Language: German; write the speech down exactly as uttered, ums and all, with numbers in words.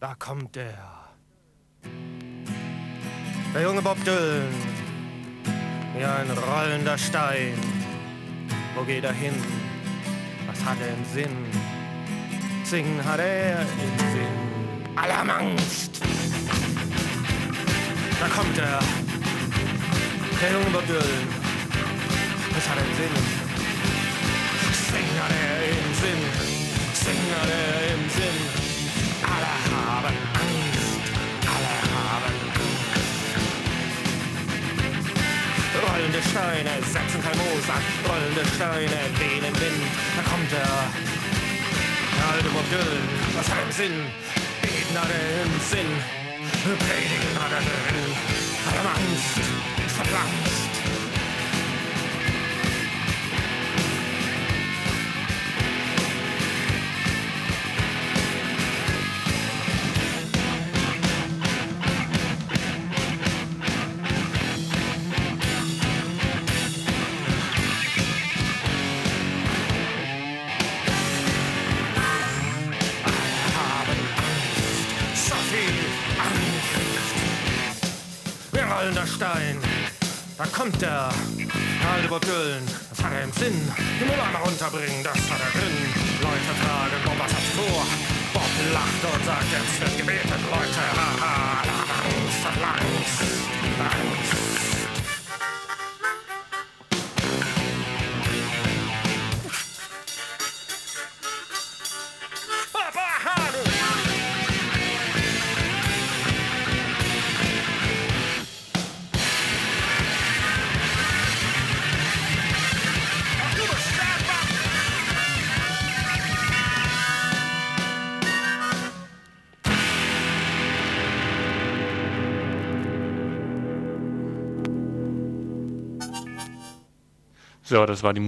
Da kommt er. Der junge Bob Dylan, wie ein rollender Stein. Wo geht er hin? Was hat er im Sinn? Singen hat er im Sinn. Alle haben Angst. Da kommt er. Der junge Bob Dylan. Was hat er im Sinn? Singen hat er im Sinn. Singen hat er im Sinn. Alle haben Angst. Alle haben Angst. Rollende Steine setzen kein Moos an. Rollende Steine wehen im Wind. Da kommt er. Der alte Bob Dylan. Was hat er im Sinn? Beten hat er im Sinn. Predigen hat er drin. Alle haben Angst. Verflanzt. Rollender Stein, da kommt er, der alte Bob Dylan, das hat er im Sinn, die Mülleimer runterbringen, das hat er drin, Leute fragen, Bob, was hat's vor, Bob lacht und sagt, jetzt wird gebetet, Leute, haha, alle haben Angst, alle Angst, Angst. So, das war die